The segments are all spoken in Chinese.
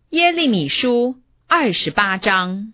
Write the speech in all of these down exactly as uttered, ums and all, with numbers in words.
耶利米书二十八章。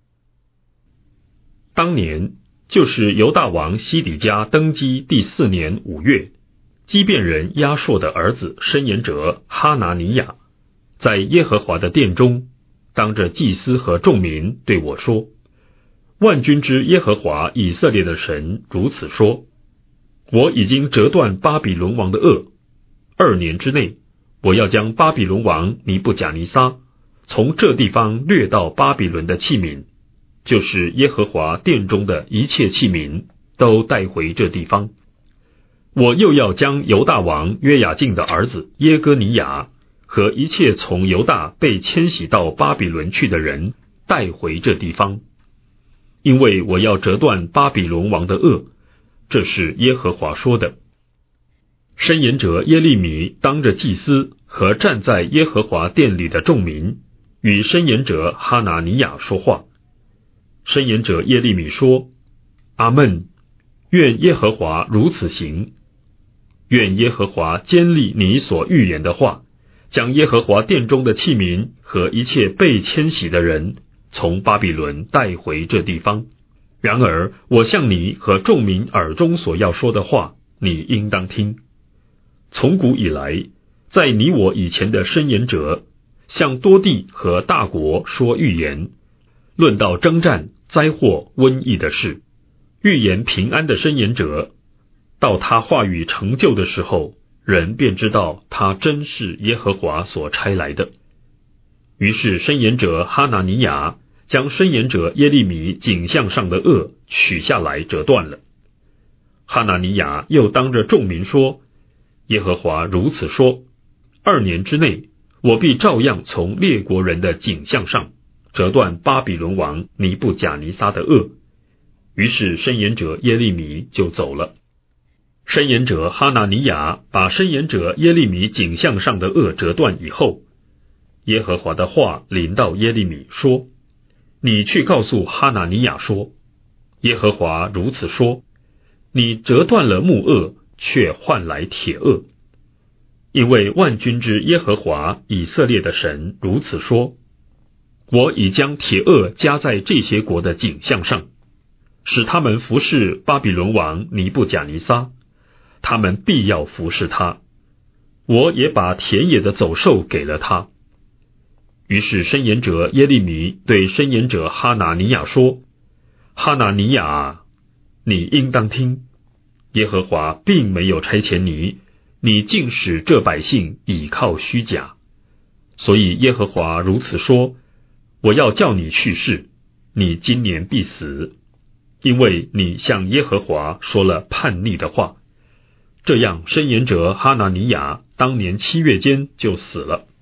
当年，就是犹大王西底家登基第四年五月，基遍人亚硕的儿子申言者哈拿尼亚，在耶和华的殿中，当着祭司和众民对我说：万军之耶和华以色列的神如此说，我已经折断巴比伦王的轭，二年之内，我要将巴比伦王尼布甲尼撒从这地方掠到巴比伦的器皿，就是耶和华殿中的一切器皿，都带回这地方。我又要将犹大王约雅敬的儿子耶哥尼雅和一切从犹大被迁徙到巴比伦去的人带回这地方，因为我要折断巴比伦王的轭，这是耶和华说的。申言者耶利米当着祭司和站在耶和华殿里的众民，与申言者哈拿尼亚说话。申言者耶利米说：阿们，愿耶和华如此行，愿耶和华坚立你所预言的话，将耶和华殿中的器皿和一切被迁徙的人从巴比伦带回这地方。然而我向你和众民耳中所要说的话，你应当听。从古以来，在你我以前的申言者，向多地和大国说预言，论到征战、灾祸、瘟疫的事，预言平安的申言者，到他话语成就的时候，人便知道他真是耶和华所差来的。于是申言者哈拿尼亚将申言者耶利米颈项上的轭取下来折断了。哈拿尼亚又当着众民说：耶和华如此说，二年之内，我必照样从列国人的颈项上折断巴比伦王尼布甲尼撒的轭。于是申言者耶利米就走了。申言者哈拿尼亚把申言者耶利米颈项上的轭折断以后，耶和华的话临到耶利米说：你去告诉哈拿尼亚说，耶和华如此说，你折断了木轭，却换来铁轭。因为万军之耶和华以色列的神如此说，我已将铁轭加在这些国的颈项上，使他们服侍巴比伦王尼布甲尼撒，他们必要服侍他。我也把田野的走兽给了他。于是申言者耶利米对申言者哈拿尼亚说：哈拿尼亚，你应当听，耶和华并没有差遣你，你竟使这百姓倚靠虚假。所以耶和华如此说，我要叫你去世，你今年必死，因为你向耶和华说了叛逆的话。这样申言者哈拿尼亚当年七月间就死了。